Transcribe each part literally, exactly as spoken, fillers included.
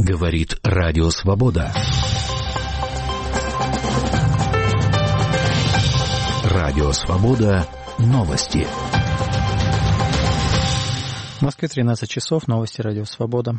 Говорит Радио Свобода. Радио Свобода. Новости. В Москве тринадцать часов. Новости Радио Свобода.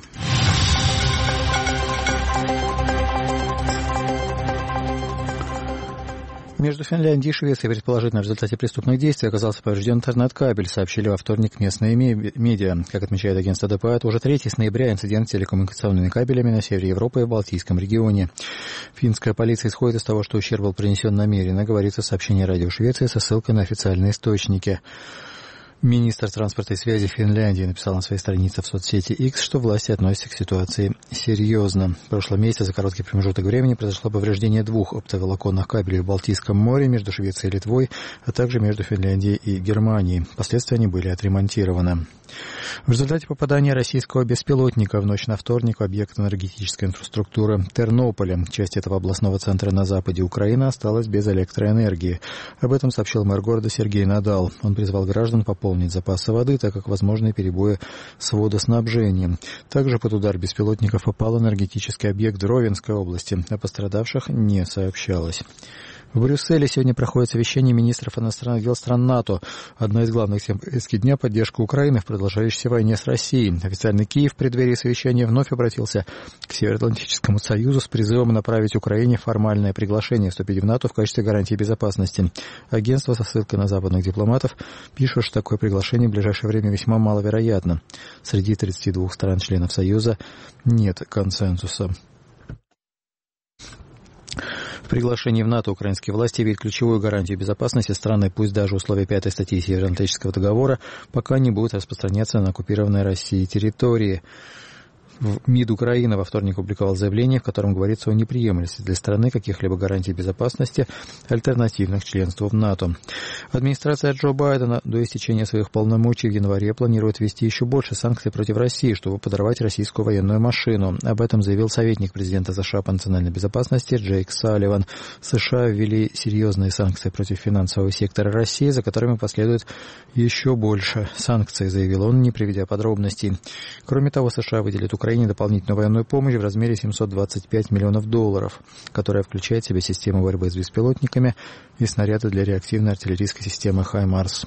Между Финляндией и Швецией предположительно в результате преступных действий оказался поврежден интернет-кабель, сообщили во вторник местные медиа. Как отмечает агентство ДПА, это уже третий с ноября инцидент с телекоммуникационными кабелями на севере Европы и в Балтийском регионе. Финская полиция исходит из того, что ущерб был принесен намеренно, говорится в сообщении Радио Швеции со ссылкой на официальные источники. Министр транспорта и связи Финляндии написал на своей странице в соцсети X, что власти относятся к ситуации серьезно. В прошлом месяце за короткий промежуток времени произошло повреждение двух оптоволоконных кабелей в Балтийском море между Швецией и Литвой, а также между Финляндией и Германией. Впоследствии они были отремонтированы. В результате попадания российского беспилотника в ночь на вторник в объект энергетической инфраструктуры Тернополя, часть этого областного центра на западе Украины, осталась без электроэнергии. Об этом сообщил мэр города Сергей Надал. Он призвал граждан пополнить запасы воды, так как возможны перебои с водоснабжением. Также под удар беспилотников попал энергетический объект в Ровенской области. О пострадавших не сообщалось. В Брюсселе сегодня проходит совещание министров иностранных дел стран НАТО. Одна из главных тем повестки дня – поддержка Украины в продолжающейся войне с Россией. Официальный Киев в преддверии совещания вновь обратился к Североатлантическому союзу с призывом направить Украине формальное приглашение вступить в НАТО в качестве гарантии безопасности. Агентство со ссылкой на западных дипломатов пишет, что такое приглашение в ближайшее время весьма маловероятно. Среди тридцати двух стран-членов Союза нет консенсуса. В приглашении в НАТО украинские власти видят ключевую гарантию безопасности страны, пусть даже условия пятой статьи Североатлантического договора пока не будут распространяться на оккупированной Россией территории. МИД Украины во вторник опубликовал заявление, в котором говорится о неприемлемости для страны каких-либо гарантий безопасности, альтернативных членству в НАТО. Администрация Джо Байдена до истечения своих полномочий в январе планирует ввести еще больше санкций против России, чтобы подорвать российскую военную машину. Об этом заявил советник президента США по национальной безопасности Джейк Салливан. США ввели серьезные санкции против финансового сектора России, за которыми последует еще больше санкций, заявил он, не приведя подробностей. Кроме того, США выделят Украине дополнительную военную помощь в размере семьсот двадцать пять миллионов долларов, которая включает в себя систему борьбы с беспилотниками и снаряды для реактивной артиллерийской системы «Хаймарс».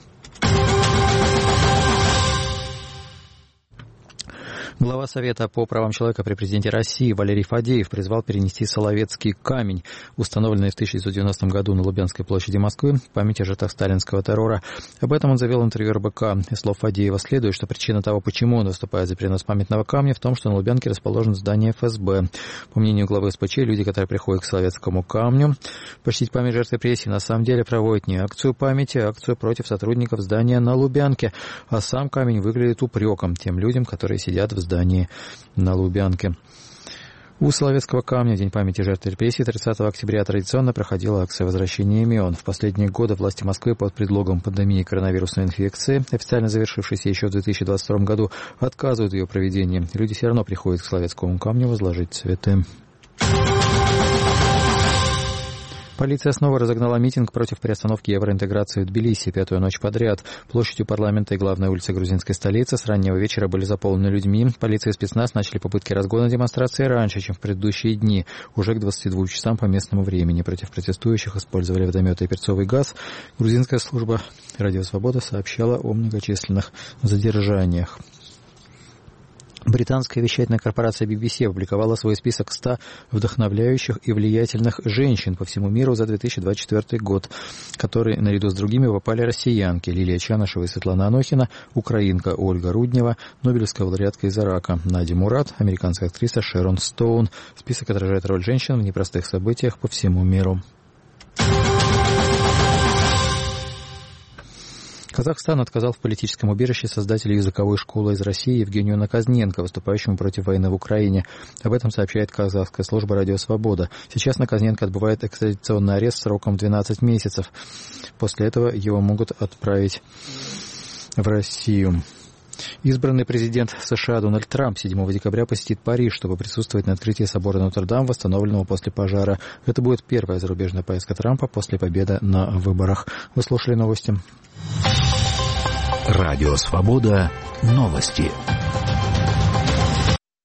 Глава Совета по правам человека при президенте России Валерий Фадеев призвал перенести Соловецкий камень, установленный в тысяча девятьсот девяностом году на Лубянской площади Москвы, в память о жертвах сталинского террора. Об этом он заявил в интервью эр бэ ка. Из слов Фадеева следует, что причина того, почему он выступает за перенос памятного камня, в том, что на Лубянке расположено здание эф эс бэ. По мнению главы эс пэ че, люди, которые приходят к Соловецкому камню почтить память жертв репрессий, на самом деле проводят не акцию памяти, а акцию против сотрудников здания на Лубянке, а сам камень выглядит упреком тем людям, которые сидят в здании на Лубянке. У Соловецкого камня в День памяти жертв репрессий тридцатого октября традиционно проходила акция возвращения имен. В последние годы власти Москвы под предлогом пандемии коронавирусной инфекции, официально завершившейся еще в две тысячи двадцать втором году, отказывают в ее проведении. Люди все равно приходят к Соловецкому камню возложить цветы. Полиция снова разогнала митинг против приостановки евроинтеграции в Тбилиси пятую ночь подряд. Площадь у парламента и главная улица грузинской столицы с раннего вечера были заполнены людьми. Полиция и спецназ начали попытки разгона демонстрации раньше, чем в предыдущие дни. Уже к двадцати двум часам по местному времени против протестующих использовали водометы и перцовый газ. Грузинская служба «Радио Свобода» сообщала о многочисленных задержаниях. Британская вещательная корпорация би би си опубликовала свой список ста вдохновляющих и влиятельных женщин по всему миру за две тысячи двадцать четвёртый год, в который наряду с другими попали россиянки Лилия Чанышева и Светлана Анохина, украинка Ольга Руднева, нобелевская лауреатка из Ирака Надя Мурат, американская актриса Шерон Стоун. Список отражает роль женщин в непростых событиях по всему миру. Казахстан отказал в политическом убежище создателю языковой школы из России Евгению Наказненко, выступающему против войны в Украине. Об этом сообщает казахская служба «Радио Свобода». Сейчас Наказненко отбывает экстрадиционный арест сроком двенадцать месяцев. После этого его могут отправить в Россию. Избранный президент США Дональд Трамп седьмого декабря посетит Париж, чтобы присутствовать на открытии собора Нотр-Дам, восстановленного после пожара. Это будет первая зарубежная поездка Трампа после победы на выборах. Вы слушали новости. Радио Свобода. Новости.